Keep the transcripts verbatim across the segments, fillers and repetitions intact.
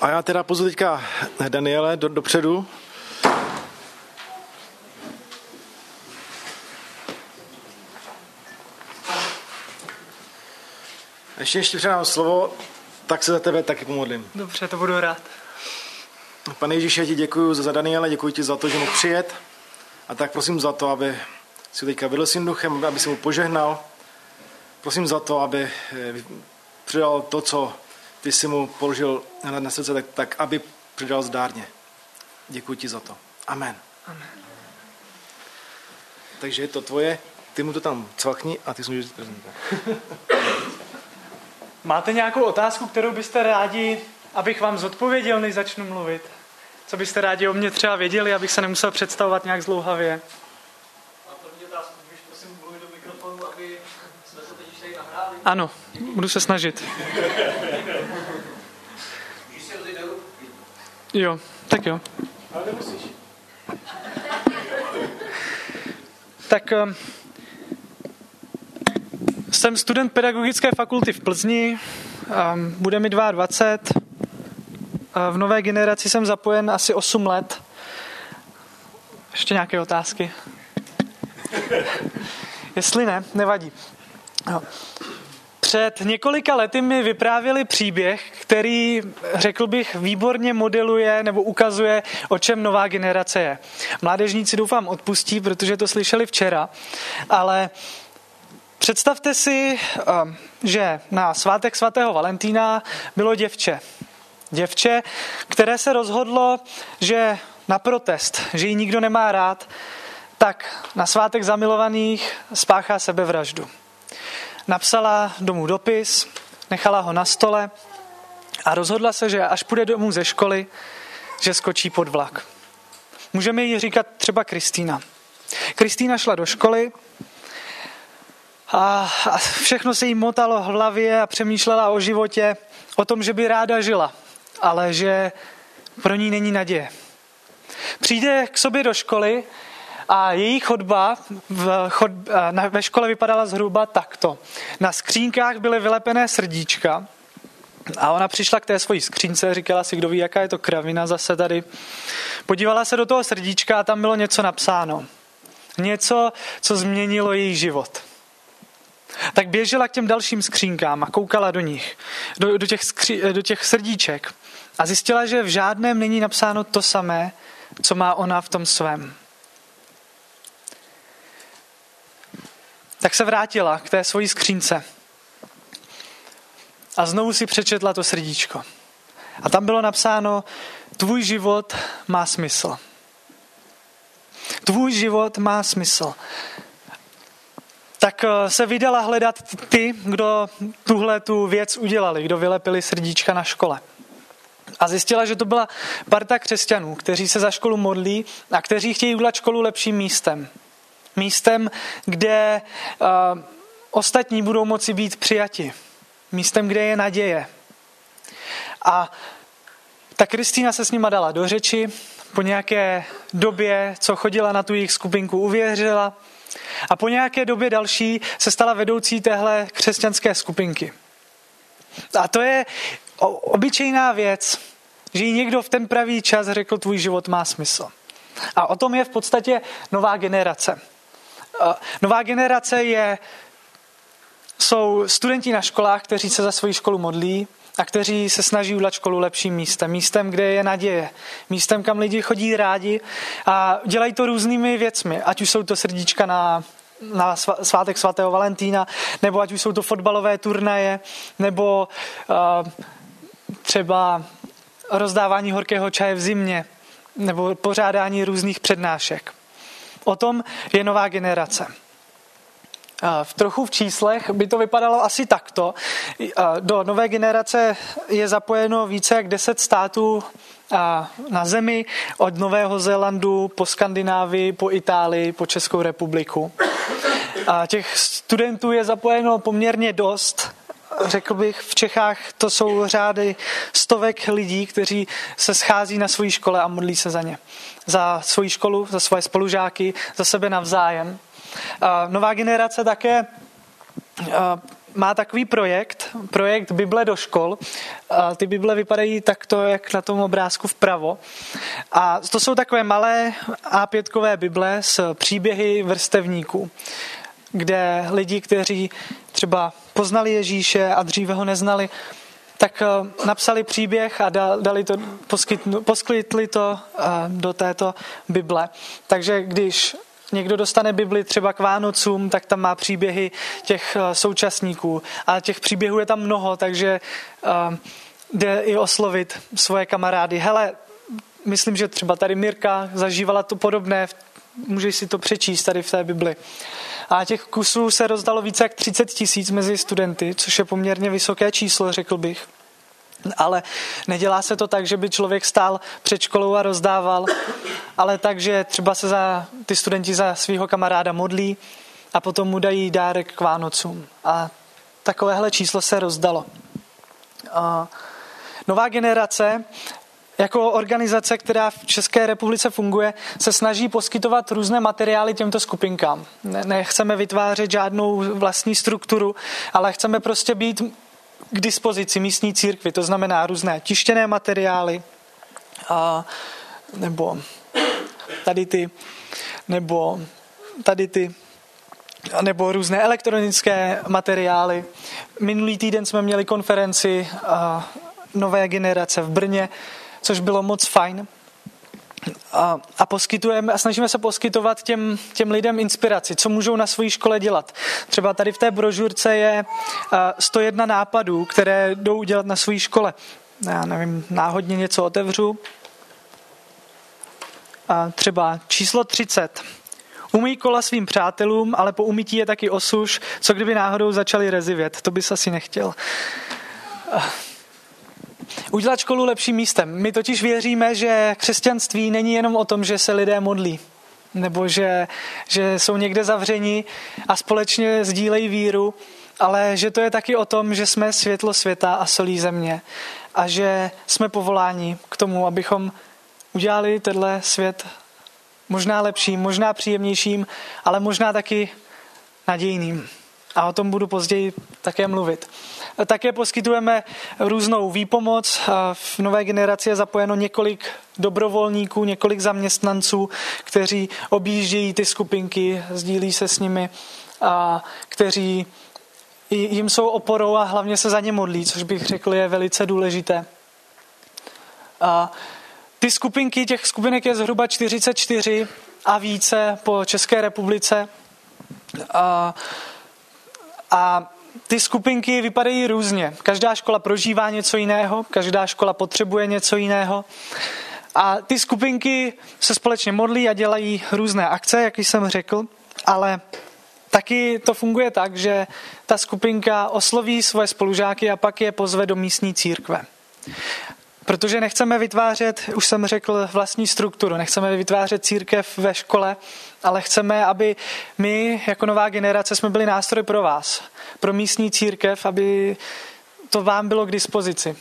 A já teda pozvu teďka Daniele do, dopředu. Ještě ještě předám slovo, tak se za tebe taky pomodlím. Dobře, to budu rád. Pane Ježíši, já ti děkuji za Daniele, děkuji ti za to, že mohl přijet. A tak prosím za to, aby si teďka vedl svým duchem, aby si mu požehnal. Prosím za to, aby přidal to, co ty jsi mu položil na srdce, tak, tak aby přidal zdárně. Děkuji ti za to. Amen. Amen. Takže je to tvoje, ty mu to tam cvakni a ty jsi můžeš prezentovat. Máte nějakou otázku, kterou byste rádi, abych vám zodpověděl, než začnu mluvit? Co byste rádi o mě třeba věděli, abych se nemusel představovat nějak zdlouhavě? A první otázku, když prosím mluvit do mikrofonu, aby jsme se teď tady nahráli. Ano, budu se snažit. Když si rozejde ruku. Jo, tak jo. Ale nemusíš. Tak um, jsem student pedagogické fakulty v Plzni, um, bude mi dvacet dva. V nové generaci jsem zapojen asi osm let. Ještě nějaké otázky? Jestli ne, nevadí. No. Před několika lety mi vyprávěli příběh, který, řekl bych, výborně modeluje nebo ukazuje, o čem nová generace je. Mládežníci doufám odpustí, protože to slyšeli včera, ale představte si, že na svátek svatého Valentína bylo děvče. Děvče, které se rozhodlo, že na protest, že ji nikdo nemá rád, tak na svátek zamilovaných spáchá sebevraždu. Napsala domů dopis, nechala ho na stole a rozhodla se, že až půjde domů ze školy, že skočí pod vlak. Můžeme jí říkat třeba Kristýna. Kristýna šla do školy a všechno se jí motalo v hlavě a přemýšlela o životě, o tom, že by ráda žila, ale že pro ní není naděje. Přijde k sobě do školy a její chodba v chod, na, ve škole vypadala zhruba takto. Na skřínkách byly vylepené srdíčka a ona přišla k té svojí skřínce, říkala si, kdo ví, jaká je to kravina zase tady. Podívala se do toho srdíčka a tam bylo něco napsáno. Něco, co změnilo její život. Tak běžela k těm dalším skřínkám a koukala do nich, do, do, těch, skří, do těch srdíček a zjistila, že v žádném není napsáno to samé, co má ona v tom svém. Tak se vrátila k té svojí skřínce a znovu si přečetla to srdíčko. A tam bylo napsáno, tvůj život má smysl. Tvůj život má smysl. Tak se vydala hledat ty, kdo tuhle tu věc udělali, kdo vylepili srdíčka na škole. A zjistila, že to byla parta křesťanů, kteří se za školu modlí a kteří chtějí udělat školu lepším místem. Místem, kde uh, ostatní budou moci být přijati. Místem, kde je naděje. A ta Kristýna se s nima dala do řeči. Po nějaké době, co chodila na tu jejich skupinku, uvěřila. A po nějaké době další se stala vedoucí téhle křesťanské skupinky. A to je obyčejná věc, že jí někdo v ten pravý čas řekl, tvůj život má smysl. A o tom je v podstatě nová generace. Nová generace je, jsou studenti na školách, kteří se za svoji školu modlí a kteří se snaží udělat školu lepším místem. Místem, kde je naděje. Místem, kam lidi chodí rádi a dělají to různými věcmi. Ať už jsou to srdíčka na, na svátek svatého Valentína, nebo ať už jsou to fotbalové turnaje, nebo uh, třeba rozdávání horkého čaje v zimě, nebo pořádání různých přednášek. O tom je nová generace. V trochu v číslech by to vypadalo asi takto. Do nové generace je zapojeno více jak deset států na zemi, od Nového Zélandu po Skandinávii, po Itálii, po Českou republiku. A těch studentů je zapojeno poměrně dost. Řekl bych, v Čechách to jsou řády stovek lidí, kteří se schází na své škole a modlí se za ně. Za svoji školu, za svoje spolužáky, za sebe navzájem. A nová generace také má takový projekt, projekt Bible do škol. A ty Bible vypadají takto, jak na tom obrázku vpravo. A to jsou takové malé á pět Bible s příběhy vrstevníků, kde lidi, kteří třeba poznali Ježíše a dříve ho neznali, tak napsali příběh a dali to, poskytli to do této Bible. Takže když někdo dostane Bibli třeba k Vánocům, tak tam má příběhy těch současníků. A těch příběhů je tam mnoho, takže jde i oslovit svoje kamarády. Hele, myslím, že třeba tady Mirka zažívala to podobné, můžeš si to přečíst tady v té Bibli. A těch kusů se rozdalo více jak třicet tisíc mezi studenty, což je poměrně vysoké číslo, řekl bych. Ale nedělá se to tak, že by člověk stál před školou a rozdával, ale tak, že třeba se za ty studenti za svého kamaráda modlí a potom mu dají dárek k Vánocům. A takovéhle číslo se rozdalo. A nová generace jako organizace, která v České republice funguje, se snaží poskytovat různé materiály těmto skupinkám. Nechceme vytvářet žádnou vlastní strukturu, ale chceme prostě být k dispozici místní církvi. To znamená různé tištěné materiály, a, nebo tady ty, nebo tady ty, nebo různé elektronické materiály. Minulý týden jsme měli konferenci a, nové generace v Brně, což bylo moc fajn. A, a poskytujeme a snažíme se poskytovat těm, těm lidem inspiraci, co můžou na své škole dělat. Třeba tady v té brožurce je sto jedna nápadů, které jdou dělat na své škole. Já nevím, náhodně něco otevřu. A třeba číslo třicet. Umyj kola svým přátelům, ale po umytí je taky osuš, co kdyby náhodou začali rezivět. To bys asi nechtěl. Udělat školu lepším místem. My totiž věříme, že křesťanství není jenom o tom, že se lidé modlí, nebo že, že jsou někde zavřeni a společně sdílejí víru, ale že to je taky o tom, že jsme světlo světa a solí země a že jsme povoláni k tomu, abychom udělali tenhle svět možná lepším, možná příjemnějším, ale možná taky nadějným. A o tom budu později také mluvit. Také poskytujeme různou výpomoc. V nové generaci je zapojeno několik dobrovolníků, několik zaměstnanců, kteří objíždějí ty skupinky, sdílí se s nimi, a kteří jim jsou oporou a hlavně se za ně modlí, což bych řekl je velice důležité. A ty skupinky, těch skupinek je zhruba čtyřicet čtyři a více po České republice. A A ty skupinky vypadají různě. Každá škola prožívá něco jiného, každá škola potřebuje něco jiného. A ty skupinky se společně modlí a dělají různé akce, jak jsem řekl, ale taky to funguje tak, že ta skupinka osloví svoje spolužáky a pak je pozve do místní církve. Protože nechceme vytvářet, už jsem řekl, vlastní strukturu, nechceme vytvářet církev ve škole, ale chceme, aby my jako nová generace jsme byli nástroj pro vás, pro místní církev, aby to vám bylo k dispozici.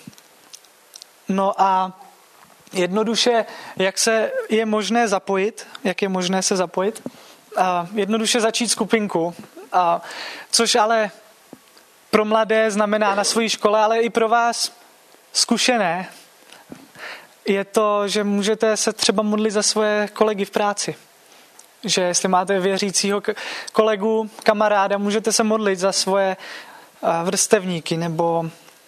No a jednoduše, jak se je možné zapojit, jak je možné se zapojit, a jednoduše začít skupinku, a což ale pro mladé znamená na své škole, ale i pro vás zkušené, je to, že můžete se třeba modlit za svoje kolegy v práci. Že jestli máte věřícího kolegu, kamaráda, můžete se modlit za svoje vrstevníky nebo,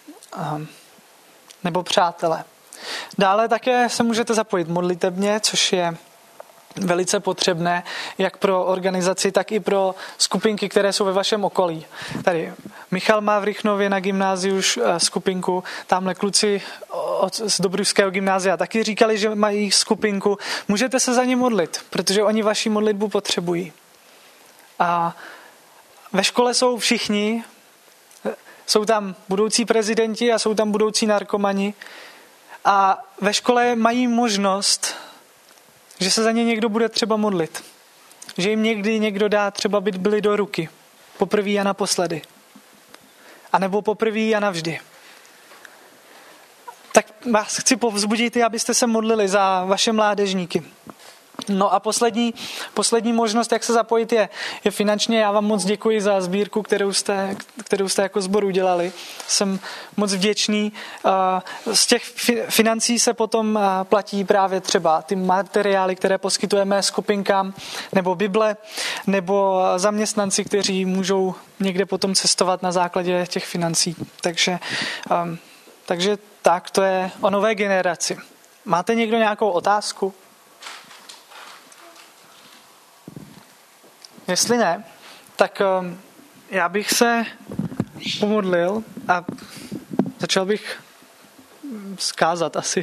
nebo přátele. Dále také se můžete zapojit modlitebně, což je velice potřebné, jak pro organizaci, tak i pro skupinky, které jsou ve vašem okolí. Tady Michal má v Rychnově na gymnáziu skupinku, tamhle kluci z Dobrušského gymnázia taky říkali, že mají skupinku. Můžete se za ně modlit, protože oni vaši modlitbu potřebují. A ve škole jsou všichni, jsou tam budoucí prezidenti a jsou tam budoucí narkomani a ve škole mají možnost, že se za ně někdo bude třeba modlit. Že jim někdy někdo dá třeba Bibli do ruky. Poprvé a naposledy. A nebo poprvé a navždy. Tak vás chci povzbudit, abyste se modlili za vaše mládežníky. No a poslední, poslední možnost, jak se zapojit, je, je finančně. Já vám moc děkuji za sbírku, kterou jste, kterou jste jako sbor udělali. Jsem moc vděčný. Z těch financí se potom platí právě třeba ty materiály, které poskytujeme skupinkám, nebo Bible, nebo zaměstnanci, kteří můžou někde potom cestovat na základě těch financí. Takže, takže tak, to je o nové generaci. Máte někdo nějakou otázku? Jestli ne, tak já bych se pomodlil a začal bych zkázat asi.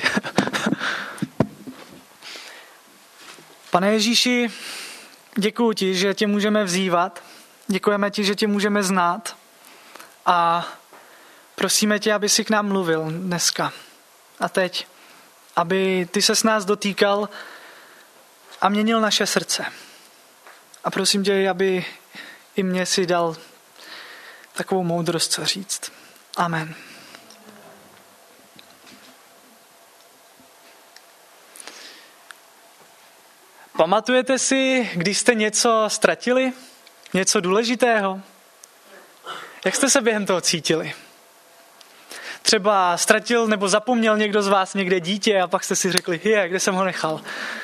Pane Ježíši, děkuji ti, že tě můžeme vzývat. Děkujeme ti, že tě můžeme znát. A prosíme tě, aby jsi k nám mluvil dneska a teď. Aby ty se s nás dotýkal a měnil naše srdce. A prosím tě, aby i mě si dal takovou moudrost, co říct. Amen. Pamatujete si, když jste něco ztratili? Něco důležitého? Jak jste se během toho cítili? Třeba ztratil nebo zapomněl někdo z vás někde dítě a pak jste si řekli, je, kde jsem ho nechal?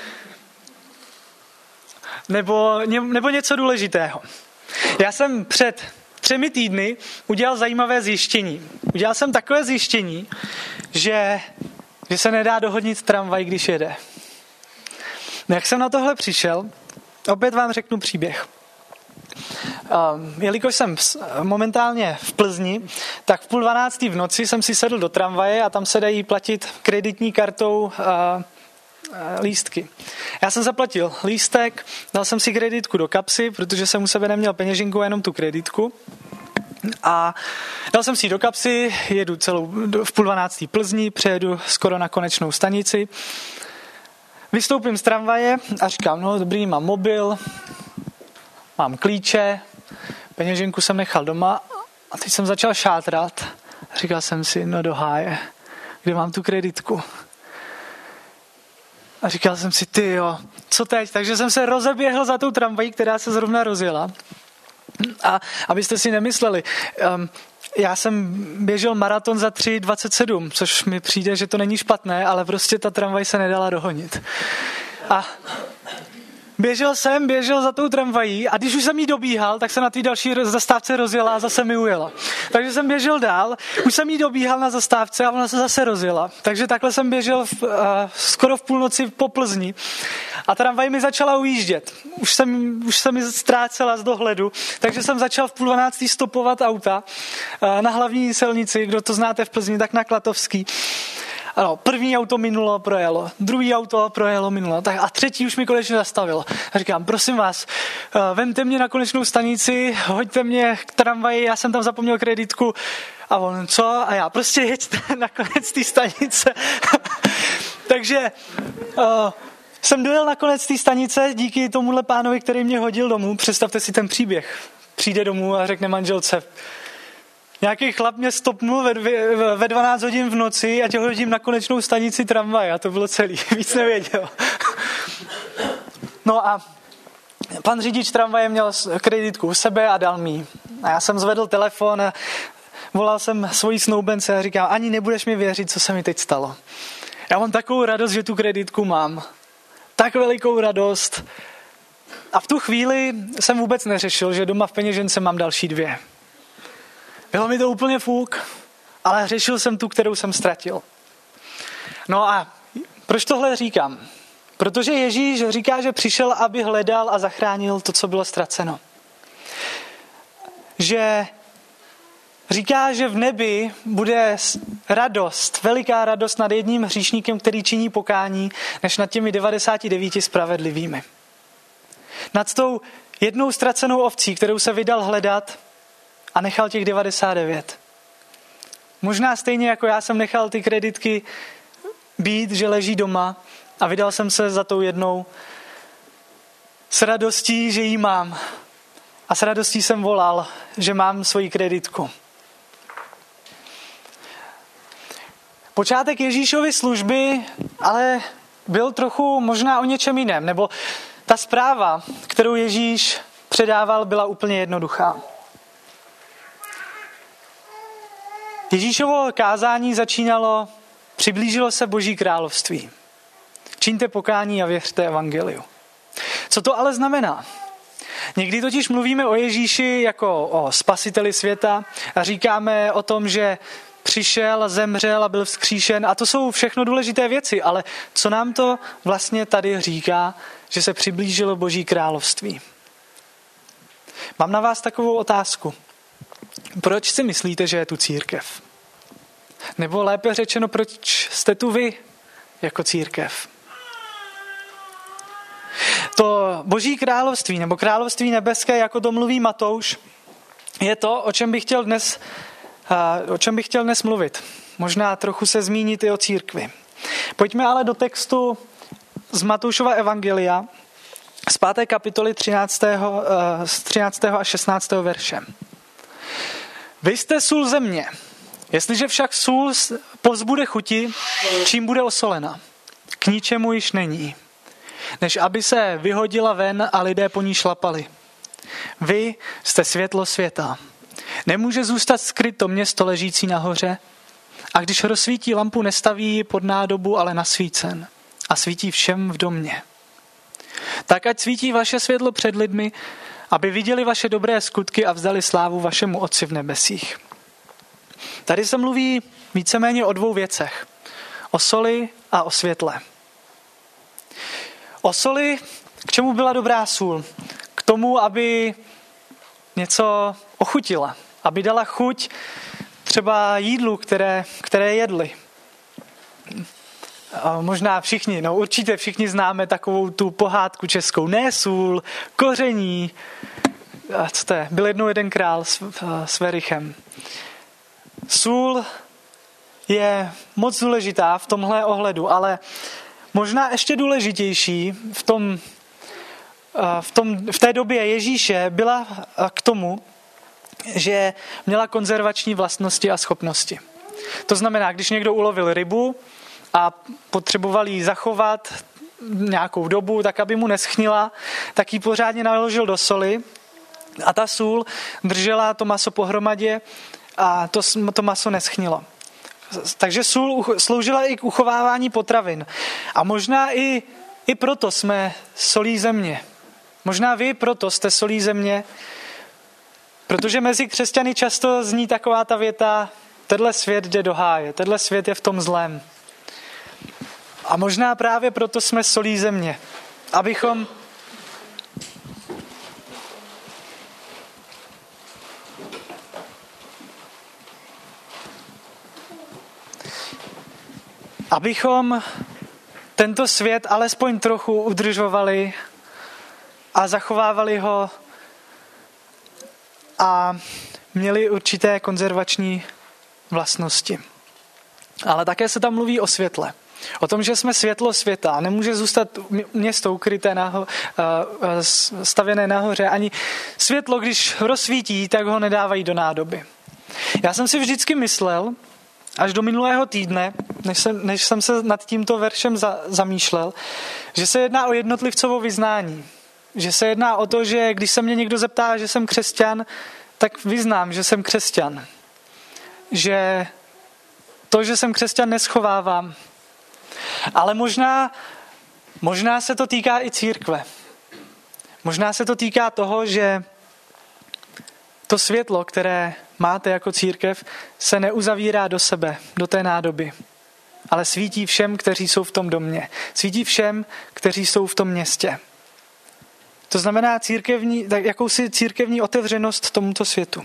Nebo, nebo něco důležitého. Já jsem před třemi týdny udělal zajímavé zjištění. Udělal jsem takové zjištění, že, že se nedá dohodnit tramvaj, když jede. Jak jsem na tohle přišel, opět vám řeknu příběh. Um, jelikož jsem momentálně v Plzni, tak v půl dvanáctý v noci jsem si sedl do tramvaje a tam se dají platit kreditní kartou uh, uh, lístky. Já jsem zaplatil lístek, dal jsem si kreditku do kapsy, protože jsem u sebe neměl peněženku, jenom tu kreditku. A dal jsem si ji do kapsy, jedu celou v půl dvanáctý Plzni, přejedu skoro na konečnou stanici. Vystoupím z tramvaje a říkám, no dobrý, mám mobil, mám klíče, peněženku jsem nechal doma a teď jsem začal šátrat. Říkal jsem si, no do háje, kde mám tu kreditku? A říkal jsem si, ty jo, co teď? Takže jsem se rozeběhl za tou tramvají, která se zrovna rozjela. A abyste si nemysleli, um, já jsem běžel maraton za tři dvacet sedm, což mi přijde, že to není špatné, ale prostě ta tramvaj se nedala dohonit. A běžel jsem, běžel za tou tramvají a když už jsem jí dobíhal, tak se na té další zastávce rozjela a zase mi ujela. Takže jsem běžel dál, už jsem jí dobíhal na zastávce a ona se zase rozjela. Takže takhle jsem běžel v, uh, skoro v půlnoci po Plzni a tramvaj mi začala ujíždět. Už jsem, už jsem mi ztrácela z dohledu, takže jsem začal v půl dvanáctý stopovat auta uh, na hlavní silnici, kdo to znáte v Plzni, tak na Klatovský. Ano, první auto minulo, projelo, druhý auto projelo, minulo, tak a třetí už mi konečně zastavilo. A říkám, prosím vás, vemte mě na konečnou stanici, hoďte mě k tramvaji, já jsem tam zapomněl kreditku. A on, co? A já, prostě jeďte na konec té stanice. Takže uh, jsem dojel na konec té stanice díky tomuhle pánovi, který mě hodil domů. Představte si ten příběh. Přijde domů a řekne manželce, nějaký chlap mě stopnul ve, dvě, ve dvanáct hodin v noci a tě hodím na konečnou stanici tramvaje. A to bylo celý. Víc nevěděl. No a pan řidič tramvaje měl kreditku u sebe a dal mi. A já jsem zvedl telefon a volal jsem svojí snoubence a říkám, ani nebudeš mi věřit, co se mi teď stalo. Já mám takovou radost, že tu kreditku mám. Tak velikou radost. A v tu chvíli jsem vůbec neřešil, že doma v peněžence mám další dvě. Bylo mi to úplně fuk, ale řešil jsem tu, kterou jsem ztratil. No a proč tohle říkám? Protože Ježíš říká, že přišel, aby hledal a zachránil to, co bylo ztraceno. Že říká, že v nebi bude radost, veliká radost nad jedním hříšníkem, který činí pokání, než nad těmi devadesáti devíti spravedlivými. Nad tou jednou ztracenou ovcí, kterou se vydal hledat, a nechal těch devadesát devět. Možná stejně jako já jsem nechal ty kreditky být, že leží doma a vydal jsem se za tou jednou s radostí, že ji mám. A s radostí jsem volal, že mám svoji kreditku. Počátek Ježíšovy služby ale byl trochu možná o něčem jiném, nebo ta zpráva, kterou Ježíš předával, byla úplně jednoduchá. Ježíšovo kázání začínalo, přiblížilo se Boží království. Čiňte pokání a věřte evangeliu. Co to ale znamená? Někdy totiž mluvíme o Ježíši jako o spasiteli světa a říkáme o tom, že přišel, zemřel a byl vzkříšen a to jsou všechno důležité věci, ale co nám to vlastně tady říká, že se přiblížilo Boží království? Mám na vás takovou otázku. Proč si myslíte, že je tu církev? Nebo lépe řečeno, proč jste tu vy jako církev? To Boží království nebo království nebeské, jako to mluví Matouš, je to, o čem bych chtěl dnes, o čem bych chtěl dnes mluvit. Možná trochu se zmínit i o církvi. Pojďme ale do textu z Matoušova evangelia z páté kapitoly třináctého, z třináctého a šestnáctého verše. Vy jste sůl země. Jestliže však sůl povzbude chuti, čím bude osolena? K ničemu již není, než aby se vyhodila ven a lidé po ní šlapali. Vy jste světlo světa. Nemůže zůstat skryto město ležící nahoře, a když rozsvítí lampu, nestaví ji pod nádobu, ale nasvícen a svítí všem v domě. Tak ať svítí vaše světlo před lidmi, aby viděli vaše dobré skutky a vzdali slávu vašemu Otci v nebesích. Tady se mluví víceméně o dvou věcech. O soli a o světle. O soli, k čemu byla dobrá sůl? K tomu, aby něco ochutila. Aby dala chuť třeba jídlu, které, které jedli. A možná všichni, no určitě všichni známe takovou tu pohádku českou. Ne sůl, koření. A co to je? Byl jednou jeden král s, s Verichem. Sůl je moc důležitá v tomhle ohledu, ale možná ještě důležitější v, tom, v, tom, v té době Ježíše byla k tomu, že měla konzervační vlastnosti a schopnosti. To znamená, když někdo ulovil rybu a potřeboval ji zachovat nějakou dobu, tak aby mu neschnila, tak ji pořádně naložil do soli a ta sůl držela to maso pohromadě a to, to maso neschnilo. Takže sůl sloužila i k uchovávání potravin. A možná i, i proto jsme solí země. Možná vy proto jste solí země, protože mezi křesťany často zní taková ta věta: tenhle svět jde do háje, tenhle svět je v tom zlém. A možná právě proto jsme solí země, abychom abychom tento svět alespoň trochu udržovali a zachovávali ho a měli určité konzervační vlastnosti. Ale také se tam mluví o světle. O tom, že jsme světlo světa. Nemůže zůstat město ukryté, naho, stavěné nahoře. Ani světlo, když rozsvítí, tak ho nedávají do nádoby. Já jsem si vždycky myslel, až do minulého týdne, než jsem, než jsem se nad tímto veršem za, zamýšlel, že se jedná o jednotlivcovo vyznání. Že se jedná o to, že když se mě někdo zeptá, že jsem křesťan, tak vyznám, že jsem křesťan. Že to, že jsem křesťan, neschovávám. Ale možná, možná se to týká i církve. Možná se to týká toho, že to světlo, které máte jako církev, se neuzavírá do sebe, do té nádoby, ale svítí všem, kteří jsou v tom domě. Svítí všem, kteří jsou v tom městě. To znamená církevní, tak jakousi církevní otevřenost tomuto světu.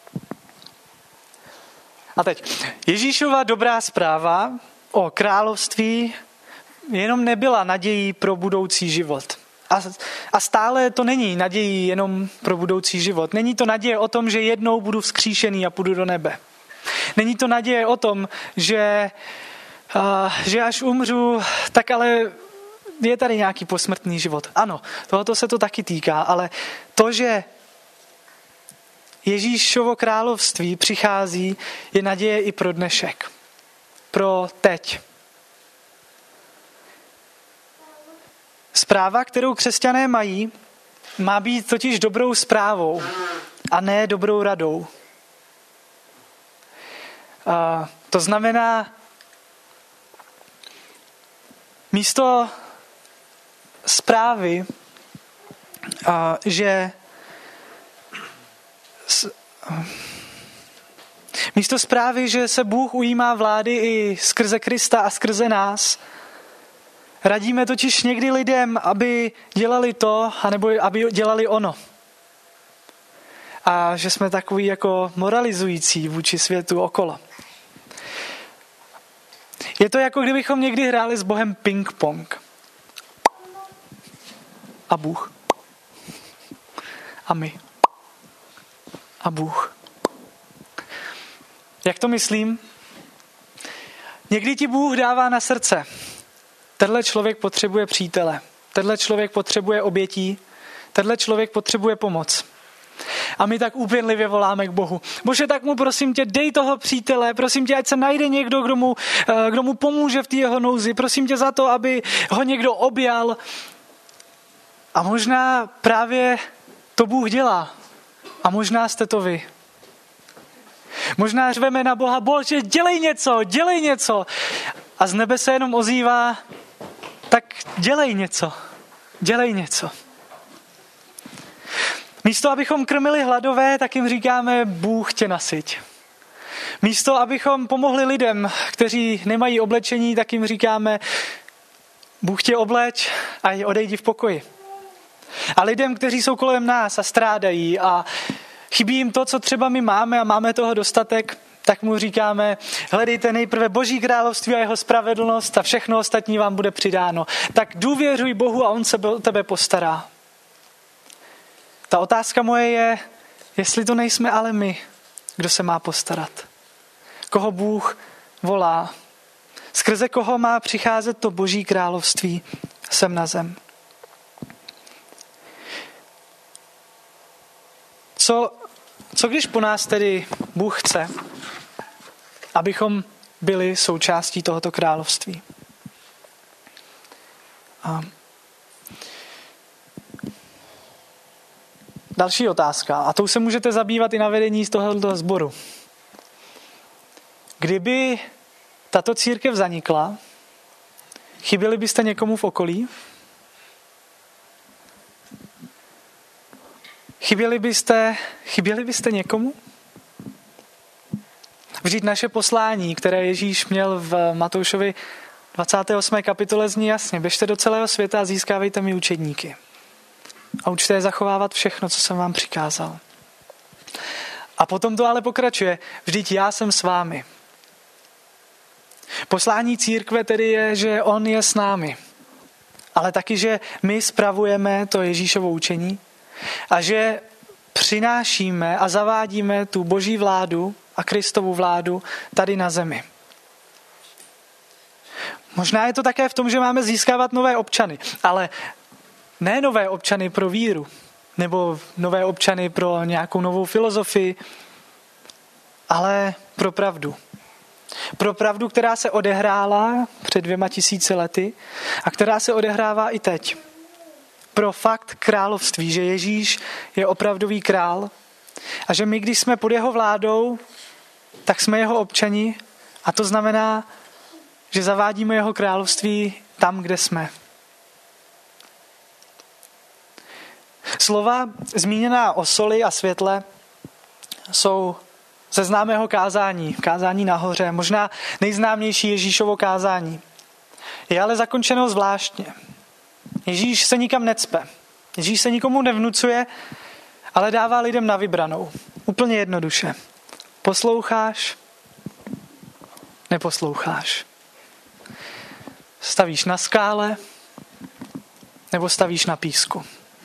A teď, Ježíšova dobrá zpráva o království jenom nebyla nadějí pro budoucí život. A, a stále to není nadějí jenom pro budoucí život. Není to naděje o tom, že jednou budu vzkříšený a půjdu do nebe. Není to naděje o tom, že, uh, že až umřu, tak ale je tady nějaký posmrtný život. Ano, tohoto se to taky týká, ale to, že Ježíšovo království přichází, je naděje i pro dnešek. Pro teď. Zpráva, kterou křesťané mají, má být totiž dobrou zprávou a ne dobrou radou. To znamená, místo zprávy, že místo zprávy, že se Bůh ujímá vlády i skrze Krista a skrze nás, radíme totiž někdy lidem, aby dělali to, anebo aby dělali ono. A že jsme takový jako moralizující vůči světu okolo. Je to jako kdybychom někdy hráli s Bohem ping-pong. A Bůh. A my. A Bůh. Jak to myslím? Někdy ti Bůh dává na srdce. Tenhle člověk potřebuje přítele. Tenhle člověk potřebuje obětí. Tenhle člověk potřebuje pomoc. A my tak úpěnlivě voláme k Bohu. Bože, tak mu prosím tě, dej toho přítele, prosím tě, ať se najde někdo, kdo mu, kdo mu pomůže v té jeho nouzi. Prosím tě za to, aby ho někdo objal. A možná právě to Bůh dělá. A možná jste to vy. Možná řveme na Boha, Bože, dělej něco, dělej něco. A z nebe se jenom ozývá, tak dělej něco, dělej něco. Místo, abychom krmili hladové, tak jim říkáme, Bůh tě nasyť. Místo, abychom pomohli lidem, kteří nemají oblečení, tak jim říkáme, Bůh tě obleč a odejdi v pokoji. A lidem, kteří jsou kolem nás a strádají a chybí jim to, co třeba my máme a máme toho dostatek, tak mu říkáme, hledejte nejprve Boží království a jeho spravedlnost a všechno ostatní vám bude přidáno. Tak důvěřuj Bohu a on se o tebe postará. Ta otázka moje je, jestli to nejsme ale my, kdo se má postarat. Koho Bůh volá. Skrze koho má přicházet to Boží království sem na zem. Co, co když po nás tedy Bůh chce, abychom byli součástí tohoto království? A další otázka, a tou se můžete zabývat i na vedení z tohoto sboru. Kdyby tato církev zanikla, chyběli byste někomu v okolí? Chyběli byste, chyběli byste někomu? Vždyť naše poslání, které Ježíš měl v Matoušovi dvacáté osmé kapitole zní jasně. Běžte do celého světa a získávejte mi učedníky. A učte je zachovávat všechno, co jsem vám přikázal. A potom to ale pokračuje. Vždyť já jsem s vámi. Poslání církve tedy je, že on je s námi. Ale taky, že my spravujeme to Ježíšovo učení a že přinášíme a zavádíme tu Boží vládu a Kristovu vládu tady na zemi. Možná je to také v tom, že máme získávat nové občany, ale ne nové občany pro víru, nebo nové občany pro nějakou novou filozofii, ale pro pravdu. Pro pravdu, která se odehrála před dvěma tisíci lety a která se odehrává i teď. Pro fakt království, že Ježíš je opravdový král a že my, když jsme pod jeho vládou, tak jsme jeho občani a to znamená, že zavádíme jeho království tam, kde jsme. Slova zmíněná o soli a světle jsou ze známého kázání, kázání nahoře, možná nejznámější Ježíšovo kázání. Je ale zakončeno zvláštně. Ježíš se nikam necpe. Ježíš se nikomu nevnucuje, ale dává lidem na vybranou. Úplně jednoduše. Posloucháš, neposloucháš. Stavíš na skále, nebo stavíš na písku.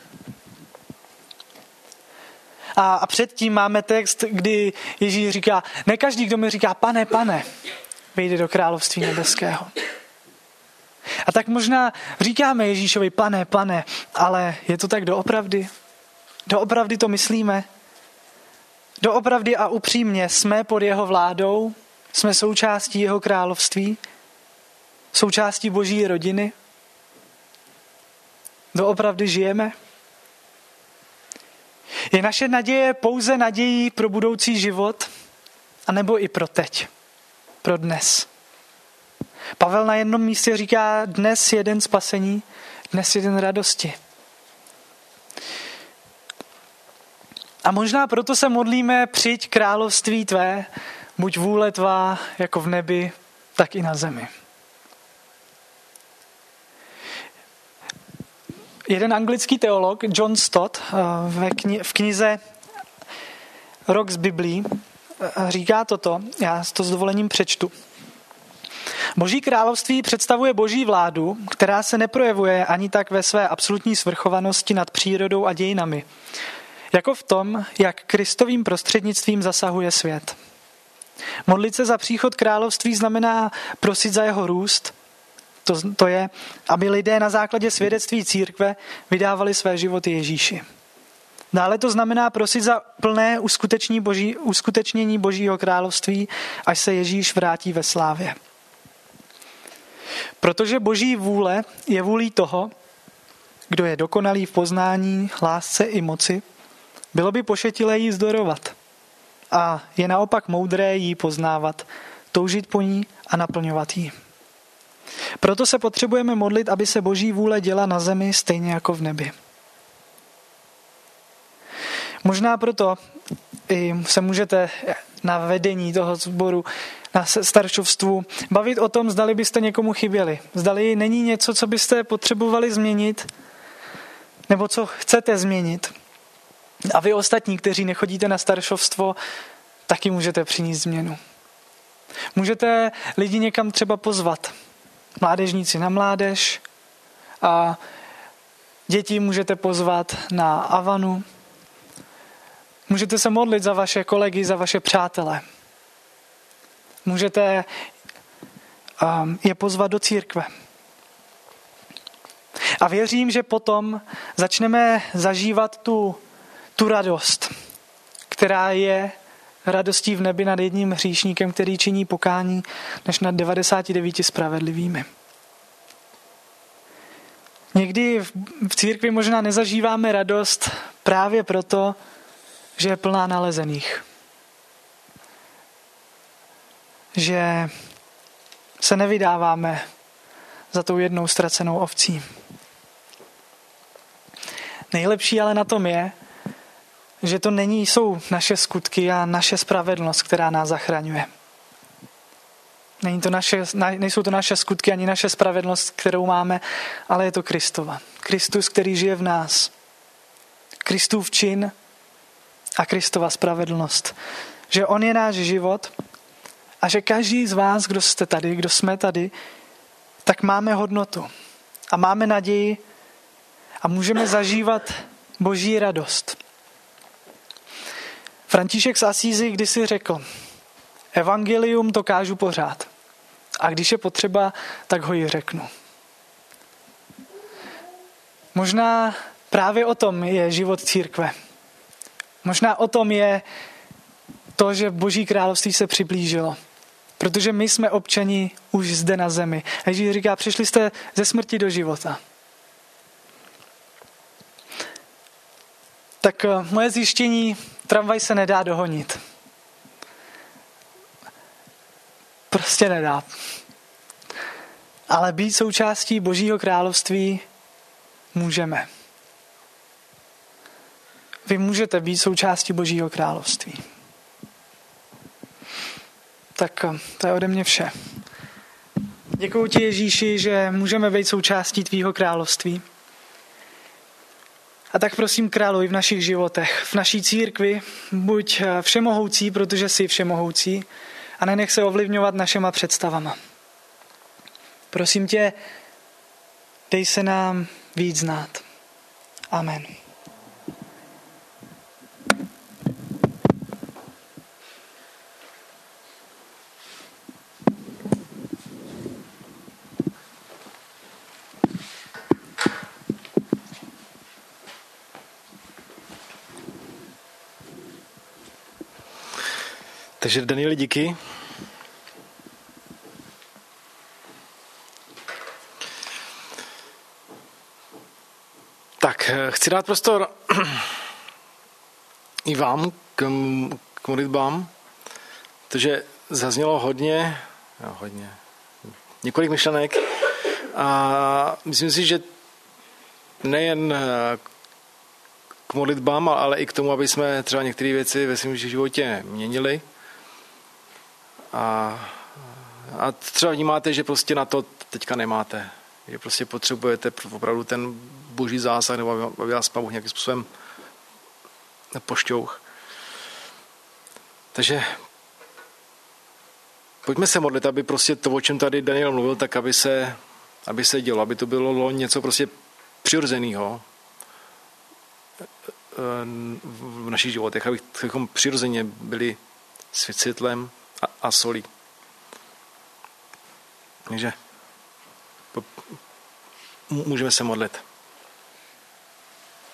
A, a předtím máme text, kdy Ježíš říká, ne každý, kdo mi říká, pane, pane, vejde do království nebeského. A tak možná říkáme Ježíšovi, pane, pane, ale je to tak doopravdy? Doopravdy to myslíme? Doopravdy a upřímně jsme pod jeho vládou? Jsme součástí jeho království? Součástí Boží rodiny? Doopravdy žijeme? Je naše naděje pouze nadějí pro budoucí život, anebo i pro teď? pro dnes. Pavel na jednom místě říká, dnes je den spasení, dnes je den radosti. A možná proto se modlíme, přijď království tvé, buď vůle tvá jako v nebi, tak i na zemi. Jeden anglický teolog, John Stott, v knize Rok z Biblí říká toto, já to s dovolením přečtu. Boží království představuje boží vládu, která se neprojevuje ani tak ve své absolutní svrchovanosti nad přírodou a dějinami, jako v tom, jak Kristovým prostřednictvím zasahuje svět. Modlit se za příchod království znamená prosit za jeho růst, to, to je, aby lidé na základě svědectví církve vydávali své životy Ježíši. Dále to znamená prosit za plné uskutečnění, boží, uskutečnění Božího království, až se Ježíš vrátí ve slávě. Protože Boží vůle je vůlí toho, kdo je dokonalý v poznání, lásce i moci, bylo by pošetilé jí zdorovat. A je naopak moudré jí poznávat, toužit po ní a naplňovat jí. Proto se potřebujeme modlit, aby se Boží vůle děla na zemi stejně jako v nebi. Možná proto i se můžete na vedení toho sboru, na staršovstvu bavit o tom, zdali byste někomu chyběli. Zdali není něco, co byste potřebovali změnit, nebo co chcete změnit. A vy ostatní, kteří nechodíte na staršovstvo, taky můžete přinést změnu. Můžete lidi někam třeba pozvat. Mládežníci na mládež a děti můžete pozvat na Avanu. Můžete se modlit za vaše kolegy, za vaše přátele. Můžete je pozvat do církve. A věřím, že potom začneme zažívat tu, tu radost, která je radostí v nebi nad jedním hříšníkem, který činí pokání, než nad devadesáti devíti spravedlivými. Někdy v církvi možná nezažíváme radost právě proto, že je plná nalezených. Že se nevydáváme za tou jednou ztracenou ovcí. Nejlepší ale na tom je, že to není, jsou naše skutky a naše spravedlnost, která nás zachraňuje. Není to naše, nejsou to naše skutky ani naše spravedlnost, kterou máme, ale je to Kristova. Kristus, který žije v nás. Kristův čin a Kristova spravedlnost. Že on je náš život a že každý z vás, kdo jste tady, kdo jsme tady, tak máme hodnotu a máme naději a můžeme zažívat Boží radost. František z Asízy kdysi řekl, evangelium to kážu pořád a když je potřeba, tak ho ji řeknu. Možná právě o tom je život církve. Možná o tom je to, že Boží království se přiblížilo. Protože my jsme občani už zde na zemi. A Ježíš říká, přišli jste ze smrti do života. Tak moje zjištění, tramvaj se nedá dohonit. Prostě nedá. Ale být součástí Božího království můžeme. Vy můžete být součástí Božího království. Tak to je ode mě vše. Děkuji ti, Ježíši, že můžeme být součástí tvýho království. A tak prosím, králuj v našich životech, v naší církvi, buď všemohoucí, protože jsi všemohoucí, a nenech se ovlivňovat našima představama. Prosím tě, dej se nám víc znát. Amen. Takže Danieli, díky. Tak, chci dát prostor i vám k, k modlitbám, protože zaznělo hodně Jo, hodně. Několik myšlenek a myslím si, že nejen k modlitbám, ale i k tomu, aby jsme třeba některé věci ve svém životě měnili. A, a třeba vnímáte, že prostě na to teďka nemáte. Že prostě potřebujete opravdu ten boží zásah, nebo aby vás Pán Bůh nějakým způsobem pošťouch. Takže pojďme se modlit, aby prostě to, o čem tady Daniel mluvil, tak aby se, aby se dělo, aby to bylo něco prostě přirozeného v našich životech, abychom přirozeně byli světlem a, a solí. Takže můžeme se modlit.